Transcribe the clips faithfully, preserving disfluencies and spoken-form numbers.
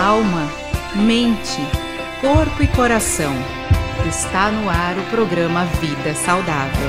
alma, mente, corpo e coração. Está no ar o programa Vida Saudável.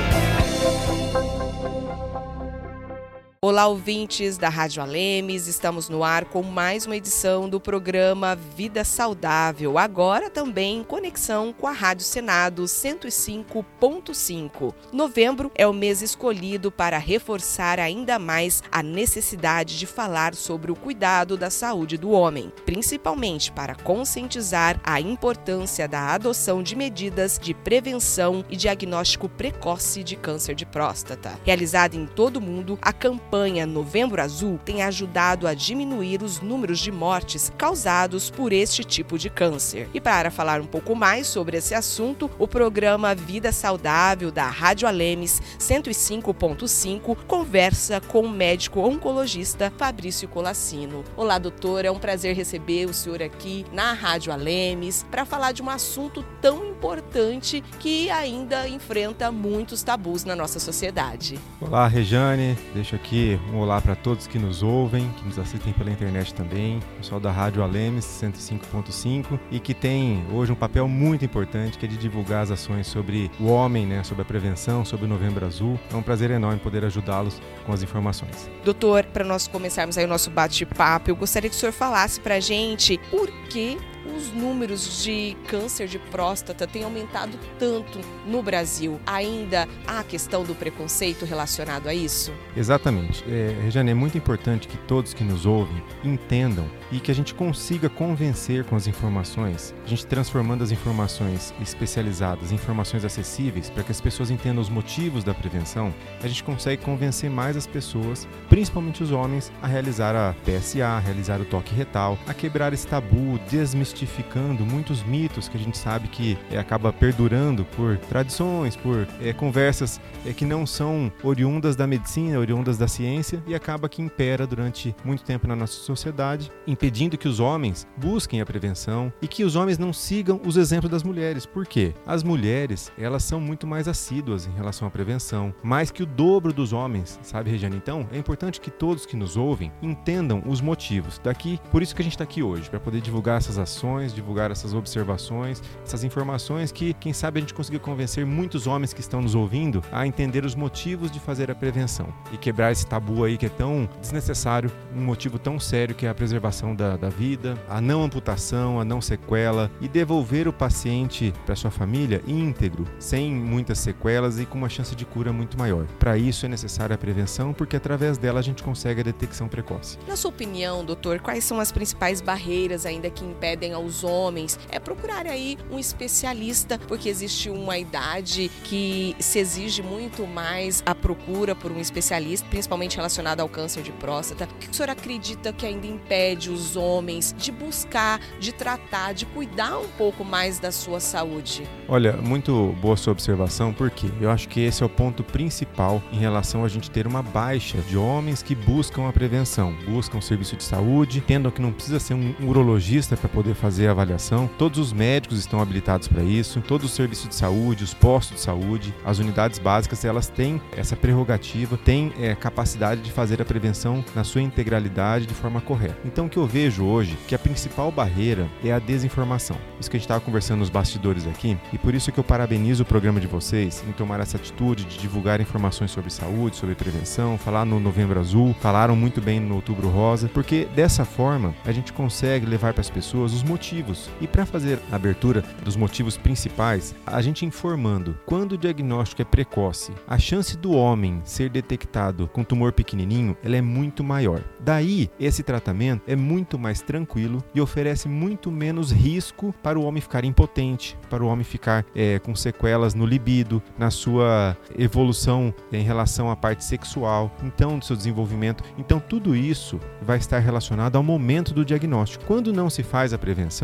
Olá, ouvintes da Rádio Alemes, estamos no ar com mais uma edição do programa Vida Saudável, agora também em conexão com a Rádio Senado cento e cinco ponto cinco. Novembro é o mês escolhido para reforçar ainda mais a necessidade de falar sobre o cuidado da saúde do homem, principalmente para conscientizar a importância da adoção de medidas de prevenção e diagnóstico precoce de câncer de próstata. Realizada em todo o mundo, a campanha A campanha Novembro Azul tem ajudado a diminuir os números de mortes causados por este tipo de câncer. E para falar um pouco mais sobre esse assunto, o programa Vida Saudável da Rádio Alemes cento e cinco ponto cinco conversa com o médico oncologista Fabrício Colassino. Olá, doutor, é um prazer receber o senhor aqui na Rádio Alemes para falar de um assunto tão importante que ainda enfrenta muitos tabus na nossa sociedade. Olá, Rejane, deixo aqui um olá para todos que nos ouvem, que nos assistem pela internet também, pessoal da Rádio Alemes cento e cinco ponto cinco e que tem hoje um papel muito importante, que é de divulgar as ações sobre o homem, né, sobre a prevenção, sobre o Novembro Azul. É um prazer enorme poder ajudá-los com as informações. Doutor, para nós começarmos aí o nosso bate-papo, eu gostaria que o senhor falasse para a gente por que os números de câncer de próstata têm aumentado tanto no Brasil. Ainda há a questão do preconceito relacionado a isso? Exatamente. É, Rejane, é muito importante que todos que nos ouvem entendam e que a gente consiga convencer com as informações, a gente transformando as informações especializadas em informações acessíveis para que as pessoas entendam os motivos da prevenção, a gente consegue convencer mais as pessoas, principalmente os homens, a realizar a P S A, a realizar o toque retal, a quebrar esse tabu, desmistificando muitos mitos que a gente sabe que é, acaba perdurando por tradições, por é, conversas é, que não são oriundas da medicina, oriundas da ciência e acaba que impera durante muito tempo na nossa sociedade, impedindo que os homens busquem a prevenção e que os homens não sigam os exemplos das mulheres. Por quê? As mulheres, elas são muito mais assíduas em relação à prevenção, mais que o dobro dos homens, sabe, Regiane? Então, é importante que todos que nos ouvem entendam os motivos daqui, por isso que a gente está aqui hoje, para poder divulgar essas ações, divulgar essas observações, essas informações que, quem sabe, a gente consiga convencer muitos homens que estão nos ouvindo a entender os motivos de fazer a prevenção e quebrar esse tabu aí que é tão desnecessário, um motivo tão sério que é a preservação Da, da vida, a não amputação, a não sequela e devolver o paciente para sua família íntegro, sem muitas sequelas e com uma chance de cura muito maior. Para isso é necessária a prevenção, porque através dela a gente consegue a detecção precoce. Na sua opinião, doutor, quais são as principais barreiras ainda que impedem aos homens é procurar aí um especialista, porque existe uma idade que se exige muito mais a procura por um especialista, principalmente relacionado ao câncer de próstata. O que o senhor acredita que ainda impede os homens de buscar, de tratar, de cuidar um pouco mais da sua saúde? Olha, muito boa sua observação, porque eu acho que esse é o ponto principal em relação a gente ter uma baixa de homens que buscam a prevenção, buscam serviço de saúde, entendam que não precisa ser um urologista para poder fazer a avaliação. Todos os médicos estão habilitados para isso, todos os serviços de saúde, os postos de saúde, as unidades básicas, elas têm essa prerrogativa, têm é, capacidade de fazer a prevenção na sua integralidade de forma correta. Então, o que eu vejo hoje que a principal barreira é a desinformação. Isso que a gente estava conversando nos bastidores aqui, e por isso que eu parabenizo o programa de vocês em tomar essa atitude de divulgar informações sobre saúde, sobre prevenção, falar no Novembro Azul, falaram muito bem no Outubro Rosa, porque dessa forma a gente consegue levar para as pessoas os motivos. E para fazer a abertura dos motivos principais, a gente informando quando o diagnóstico é precoce, a chance do homem ser detectado com tumor pequenininho, ela é muito maior. Daí, esse tratamento é muito mais tranquilo e oferece muito menos risco para o homem ficar impotente, para o homem ficar é, com sequelas no libido, na sua evolução é, em relação à parte sexual, então do seu desenvolvimento. Então tudo isso vai estar relacionado ao momento do diagnóstico. Quando não se faz a prevenção,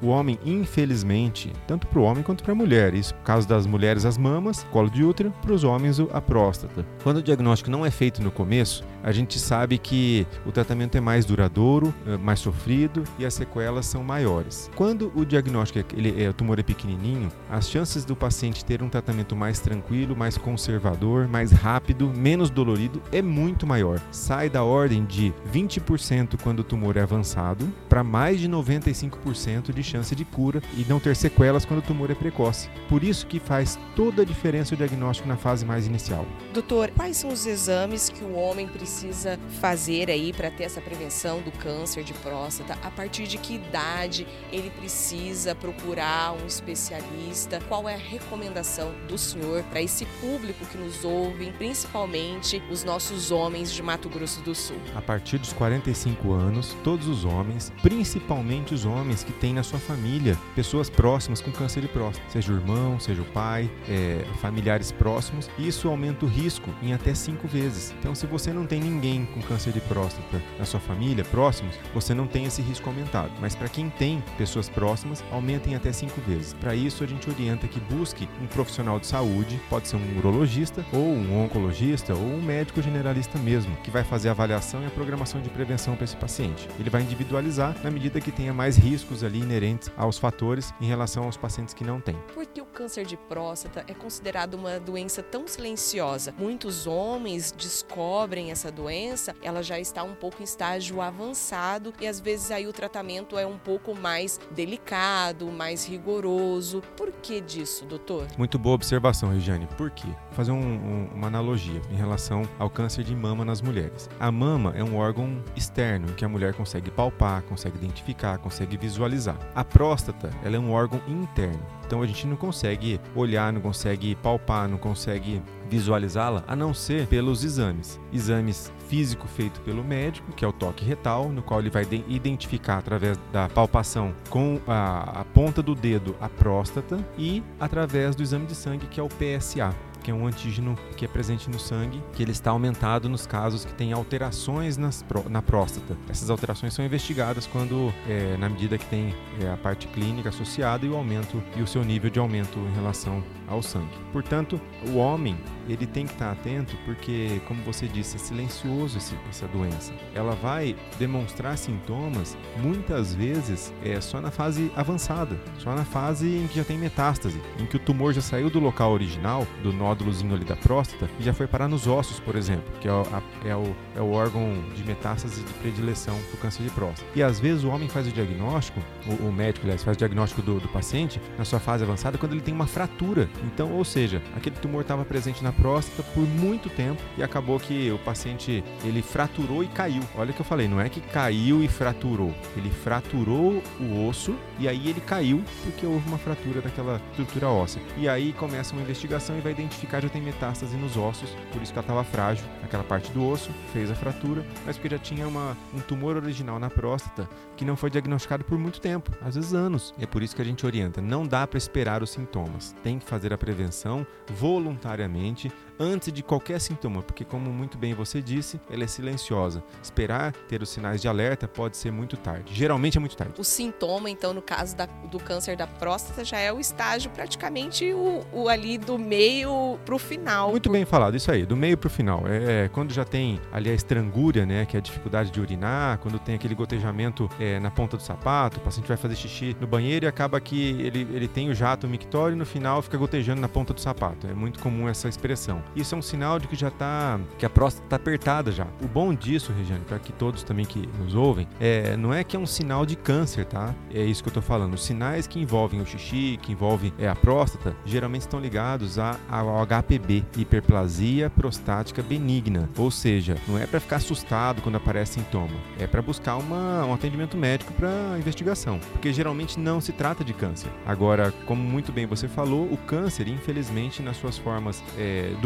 O homem, infelizmente, tanto para o homem quanto para a mulher, isso no caso das mulheres as mamas, colo de útero, para os homens a próstata. Quando o diagnóstico não é feito no começo, a gente sabe que o tratamento é mais duradouro, mais sofrido e as sequelas são maiores. Quando o diagnóstico é, ele, é, o tumor é pequenininho, as chances do paciente ter um tratamento mais tranquilo, mais conservador, mais rápido, menos dolorido é muito maior. Sai da ordem de vinte por cento quando o tumor é avançado para mais de noventa e cinco por cento de chance de cura e não ter sequelas quando o tumor é precoce. Por isso que faz toda a diferença o diagnóstico na fase mais inicial. Doutor, quais são os exames que o homem precisa fazer aí para ter essa prevenção do câncer de próstata? A partir de que idade ele precisa procurar um especialista? Qual é a recomendação do senhor para esse público que nos ouve, principalmente os nossos homens de Mato Grosso do Sul? A partir dos quarenta e cinco anos, todos os homens, principalmente os homens que têm na sua família pessoas próximas com câncer de próstata, seja o irmão, seja o pai, é, familiares próximos, isso aumenta o risco em até cinco vezes. Então, se você não tem ninguém com câncer de próstata na sua família, próximos, você não tem esse risco aumentado. Mas para quem tem pessoas próximas, aumentem até cinco vezes. Para isso, a gente orienta que busque um profissional de saúde, pode ser um urologista, ou um oncologista, ou um médico generalista mesmo, que vai fazer a avaliação e a programação de prevenção para esse paciente. Ele vai individualizar na medida que tenha mais riscos ali inerentes aos fatores em relação aos pacientes que não têm. Por que o câncer de próstata é considerado uma doença tão silenciosa? Muitos homens descobrem essa doença, ela já está um pouco em estágio avançado e às vezes aí o tratamento é um pouco mais delicado, mais rigoroso. Por que disso, doutor? Muito boa observação, Regiane. Por quê? Vou fazer um, um, uma analogia em relação ao câncer de mama nas mulheres. A mama é um órgão externo que a mulher consegue palpar, consegue identificar, consegue visualizar. A próstata, ela é um órgão interno. Então a gente não consegue olhar, não consegue palpar, não consegue visualizá-la, a não ser pelos exames. Exames físico feito pelo médico, que é o toque retal, no qual ele vai identificar através da palpação com a, a ponta do dedo a próstata e através do exame de sangue, que é o P S A. Que é um antígeno que é presente no sangue, que ele está aumentado nos casos que tem alterações nas, na próstata. Essas alterações são investigadas quando, é, na medida que tem é, a parte clínica associada e o aumento e o seu nível de aumento em relação ao sangue. Portanto, o homem ele tem que estar atento porque, como você disse, é silencioso esse, essa doença. Ela vai demonstrar sintomas muitas vezes é, só na fase avançada, só na fase em que já tem metástase, em que o tumor já saiu do local original, do nódulozinho ali da próstata, e já foi parar nos ossos, por exemplo, que é o, a, é o, é o órgão de metástase de predileção do câncer de próstata. E às vezes o homem faz o diagnóstico, o, o médico, aliás, faz o diagnóstico do, do paciente na sua fase avançada quando ele tem uma fratura. Então, ou seja, aquele tumor estava presente na próstata por muito tempo e acabou que o paciente ele fraturou e caiu. Olha o que eu falei, não é que caiu e fraturou, ele fraturou o osso e aí ele caiu porque houve uma fratura daquela estrutura óssea. E aí começa uma investigação e vai identificar já tem metástase nos ossos, por isso que ela estava frágil, aquela parte do osso, fez a fratura, mas porque já tinha uma, um tumor original na próstata que não foi diagnosticado por muito tempo, às vezes anos. E é por isso que a gente orienta, não dá para esperar os sintomas, tem que fazer a prevenção voluntariamente, antes de qualquer sintoma, porque como muito bem você disse, ela é silenciosa. Esperar ter os sinais de alerta pode ser muito tarde. Geralmente é muito tarde. O sintoma, então, no caso da, do câncer da próstata, já é o estágio praticamente o, o ali do meio pro final. Muito bem falado, isso aí, do meio pro final. É quando já tem ali a estrangúria, né, que é a dificuldade de urinar, quando tem aquele gotejamento é, na ponta do sapato, o paciente vai fazer xixi no banheiro e acaba que ele, ele tem o jato mictório e no final fica gotejando na ponta do sapato. É muito comum essa expressão. Isso é um sinal de que já tá, que a próstata está apertada já. O bom disso, Regiane, para que todos também que nos ouvem, é, não é que é um sinal de câncer, tá? É isso que eu tô falando. Os sinais que envolvem o xixi, que envolvem é, a próstata, geralmente estão ligados a, ao H P B, hiperplasia prostática benigna. Ou seja, não é para ficar assustado quando aparece sintoma, é para buscar uma, um atendimento médico para investigação, porque geralmente não se trata de câncer. Agora, como muito bem você falou, o câncer, infelizmente, nas suas formas é, do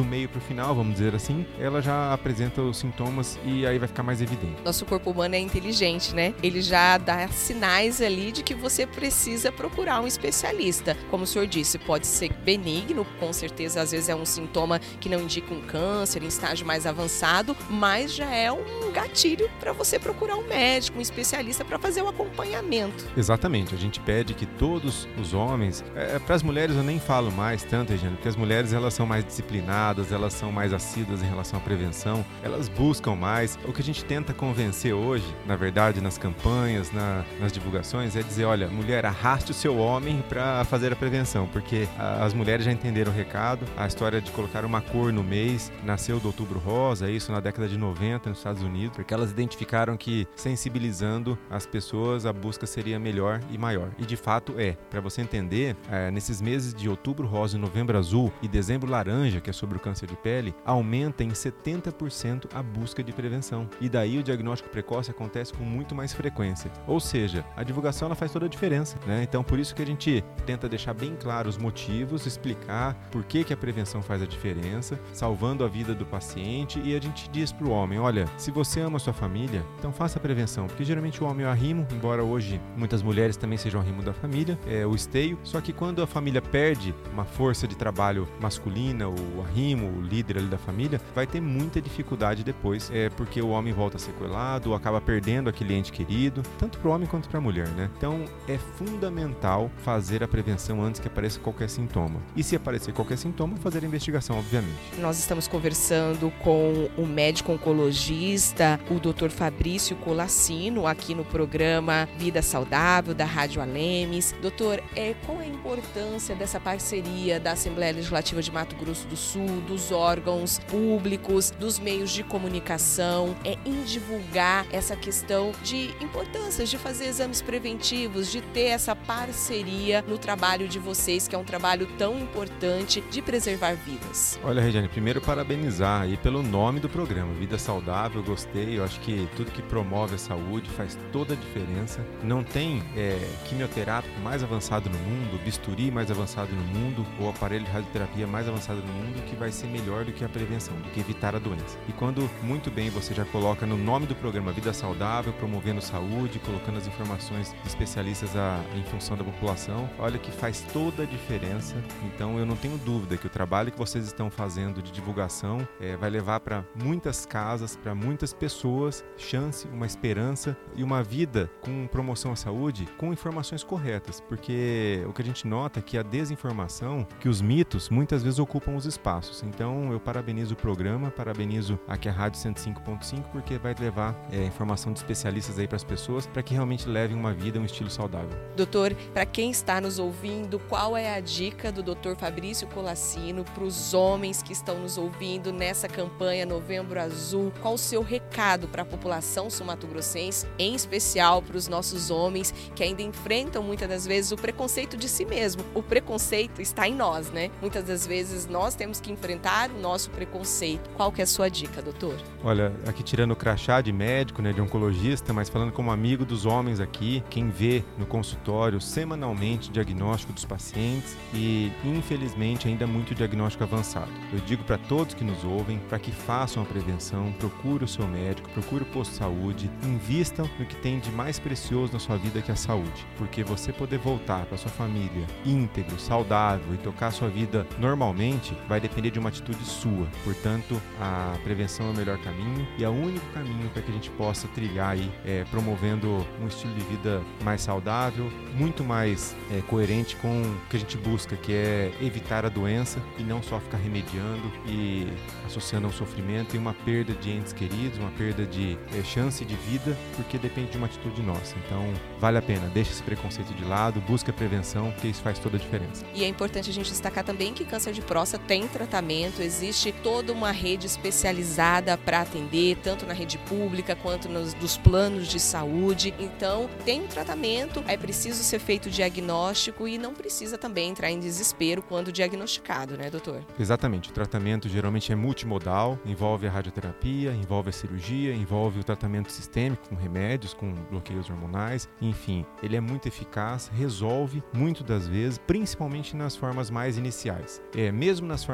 meio para o final, vamos dizer assim, ela já apresenta os sintomas e aí vai ficar mais evidente. Nosso corpo humano é inteligente, né? Ele já dá sinais ali de que você precisa procurar um especialista. Como o senhor disse, pode ser benigno, com certeza às vezes é um sintoma que não indica um câncer em estágio mais avançado, mas já é um gatilho para você procurar um médico, um especialista para fazer o acompanhamento. Exatamente, a gente pede que todos os homens, é, para as mulheres eu nem falo mais tanto, Regiane, porque as mulheres elas são mais disciplinadas, elas são mais assíduas em relação à prevenção, elas buscam mais. O que a gente tenta convencer hoje, na verdade, nas campanhas, na, nas divulgações, é dizer, olha, mulher, arraste o seu homem para fazer a prevenção, porque a, as mulheres já entenderam o recado, a história de colocar uma cor no mês, nasceu do Outubro Rosa, isso na década de noventa nos Estados Unidos, porque elas identificaram que sensibilizando as pessoas a busca seria melhor e maior. E de fato é. Para você entender, é, nesses meses de Outubro Rosa e Novembro Azul e Dezembro Laranja, que é sobre o câncer de pele, aumenta em setenta por cento a busca de prevenção. E daí o diagnóstico precoce acontece com muito mais frequência. Ou seja, a divulgação ela faz toda a diferença, né? Então por isso que a gente tenta deixar bem claro os motivos, explicar por que, que a prevenção faz a diferença, salvando a vida do paciente, e a gente diz para o homem, olha, se você ama a sua família, então faça a prevenção, porque geralmente o homem é o arrimo, embora hoje muitas mulheres também sejam o arrimo da família, é o esteio, só que quando a família perde uma força de trabalho masculina, o arrimo, o líder ali da família, vai ter muita dificuldade depois, é porque o homem volta sequelado, ou acaba perdendo aquele ente querido, tanto para o homem quanto para a mulher, né? Então é fundamental fazer a prevenção antes que apareça qualquer sintoma. E se aparecer qualquer sintoma, fazer a investigação, obviamente. Nós estamos conversando com o médico oncologista, o doutor Fabrício Colassino, aqui no programa Vida Saudável, da Rádio Alemes. Doutor, é, qual é a importância dessa parceria da Assembleia Legislativa de Mato Grosso do Sul, dos órgãos públicos, dos meios de comunicação, é, em divulgar essa questão de importância de fazer exames preventivos, de ter essa parceria no trabalho de vocês, que é um trabalho tão importante de preservar vidas? Olha, Regiane, primeiro parabenizar aí pelo nome do programa, Vida Saudável, gostei, eu acho que tudo que promove a saúde faz toda a diferença. Não tem é, quimioterápico mais avançado no mundo, bisturi mais avançado no mundo, ou aparelho de radioterapia mais avançado no mundo que vai ser melhor do que a prevenção, do que evitar a doença. E quando muito bem você já coloca no nome do programa Vida Saudável, promovendo saúde, colocando as informações de especialistas a, em função da população, olha que faz toda a diferença. Então eu não tenho dúvida que o trabalho que vocês estão fazendo de divulgação é, vai levar para muitas casas, para muitas pessoas, chance, uma esperança e uma vida com promoção à saúde com informações corretas, porque o que a gente nota é que a desinformação, que os mitos muitas vezes ocupam os espaços. Então eu parabenizo o programa, parabenizo aqui a Rádio cento e cinco ponto cinco, porque vai levar é, informação de especialistas aí para as pessoas, para que realmente levem uma vida, um estilo saudável. Doutor, para quem está nos ouvindo, qual é a dica do doutor Fabrício Colassino para os homens que estão nos ouvindo nessa campanha Novembro Azul? Qual o seu recado para a população sul-mato-grossense, em especial para os nossos homens que ainda enfrentam muitas das vezes o preconceito de si mesmo? O preconceito está em nós, né? Muitas das vezes nós temos que enfrentar o nosso preconceito. Qual que é a sua dica, doutor? Olha, aqui tirando o crachá de médico, né, de oncologista, mas falando como amigo dos homens aqui, quem vê no consultório semanalmente diagnóstico dos pacientes e, infelizmente, ainda muito diagnóstico avançado. Eu digo para todos que nos ouvem, para que façam a prevenção, procure o seu médico, procure o posto de saúde, invistam no que tem de mais precioso na sua vida, que é a saúde, porque você poder voltar para sua família íntegro, saudável e tocar a sua vida normalmente vai depender de uma atitude sua. Portanto, a prevenção é o melhor caminho e é o único caminho para que a gente possa trilhar aí, é, promovendo um estilo de vida mais saudável, muito mais é, coerente com o que a gente busca, que é evitar a doença e não só ficar remediando e associando ao sofrimento e uma perda de entes queridos, uma perda de é, chance de vida, porque depende de uma atitude nossa. Então, vale a pena, deixa esse preconceito de lado, busca a prevenção, porque isso faz toda a diferença. E é importante a gente destacar também que câncer de próstata tem tratamento, existe toda uma rede especializada para atender, tanto na rede pública quanto nos dos planos de saúde. Então, tem um tratamento, é preciso ser feito o diagnóstico e não precisa também entrar em desespero quando diagnosticado, né, doutor? Exatamente, o tratamento geralmente é multimodal, envolve a radioterapia, envolve a cirurgia, envolve o tratamento sistêmico com remédios, com bloqueios hormonais, enfim, ele é muito eficaz, resolve muito das vezes, principalmente nas formas mais iniciais. É, mesmo nas formas avançadas,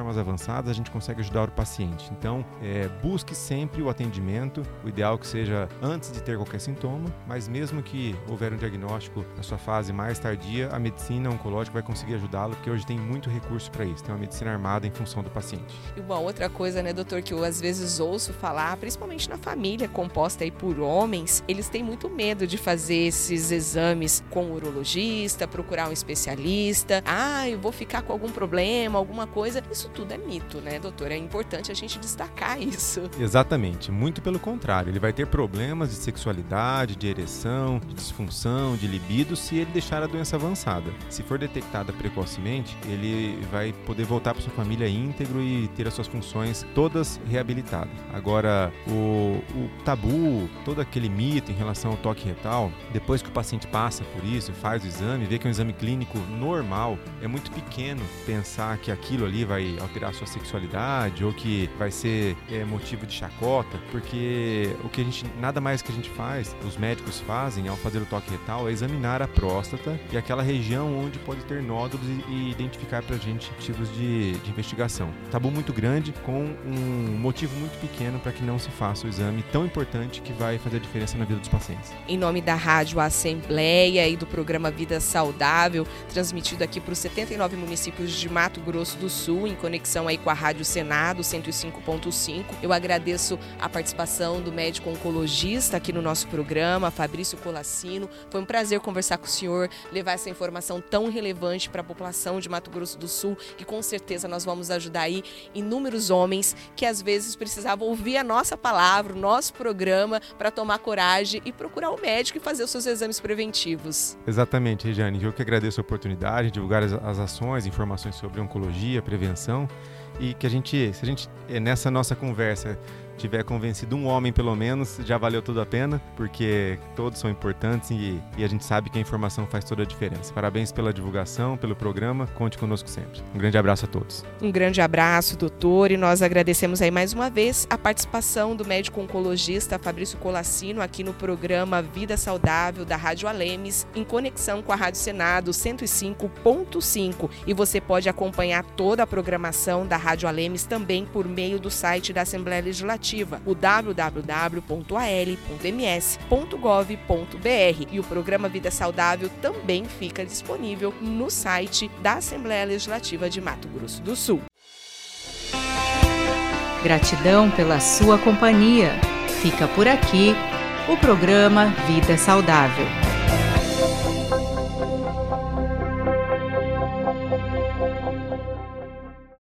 avançadas, a gente consegue ajudar o paciente. Então, é, busque sempre o atendimento, o ideal que seja antes de ter qualquer sintoma, mas mesmo que houver um diagnóstico na sua fase mais tardia, a medicina oncológica vai conseguir ajudá-lo, porque hoje tem muito recurso para isso, tem uma medicina armada em função do paciente. E uma outra coisa, né, doutor, que eu às vezes ouço falar, principalmente na família composta aí por homens, eles têm muito medo de fazer esses exames com o urologista, procurar um especialista. Ah, eu vou ficar com algum problema, alguma coisa. Isso tudo é mito, né, doutor? É importante a gente destacar isso. Exatamente, muito pelo contrário. Ele vai ter problemas de sexualidade, de ereção, de disfunção, de libido, se ele deixar a doença avançada. Se for detectada precocemente, ele vai poder voltar para sua família íntegro e ter as suas funções todas reabilitadas. Agora, o, o tabu, todo aquele mito em relação ao toque retal, depois que o paciente passa por isso, faz o exame, vê que é um exame clínico normal, é muito pequeno pensar que aquilo ali vai alterar a sua sexualidade ou que vai ser é, motivo de chacota, porque o que a gente, nada mais que a gente faz, os médicos fazem ao fazer o toque retal é examinar a próstata e aquela região onde pode ter nódulos e, e identificar pra gente motivos de, de investigação. Tabu muito grande com um motivo muito pequeno para que não se faça o exame tão importante que vai fazer a diferença na vida dos pacientes. Em nome da Rádio Assembleia e do programa Vida Saudável, transmitido aqui para os setenta e nove municípios de Mato Grosso do Sul, em conexão aí com a Rádio Senado cento e cinco ponto cinco, eu agradeço a participação do médico oncologista aqui no nosso programa, Fabrício Colassino. Foi um prazer conversar com o senhor, levar essa informação tão relevante para a população de Mato Grosso do Sul, que com certeza nós vamos ajudar aí inúmeros homens que às vezes precisavam ouvir a nossa palavra, o nosso programa, para tomar coragem e procurar o médico e fazer os seus exames preventivos. Exatamente, Regiane. Eu que agradeço a oportunidade de divulgar as, as ações, informações sobre oncologia, prevenção, e que a gente, se a gente, nessa nossa conversa, tiver convencido um homem pelo menos, já valeu tudo a pena, porque todos são importantes e, e a gente sabe que a informação faz toda a diferença. Parabéns pela divulgação, pelo programa, conte conosco sempre. Um grande abraço a todos. Um grande abraço, doutor, e nós agradecemos aí mais uma vez a participação do médico oncologista Fabrício Colassino aqui no programa Vida Saudável da Rádio Alemes, em conexão com a Rádio Senado cento e cinco ponto cinco. E você pode acompanhar toda a programação da Rádio Alemes também por meio do site da Assembleia Legislativa, o w w w ponto a l ponto m s ponto gov ponto b r, e o programa Vida Saudável também fica disponível no site da Assembleia Legislativa de Mato Grosso do Sul. Gratidão pela sua companhia. Fica por aqui o programa Vida Saudável.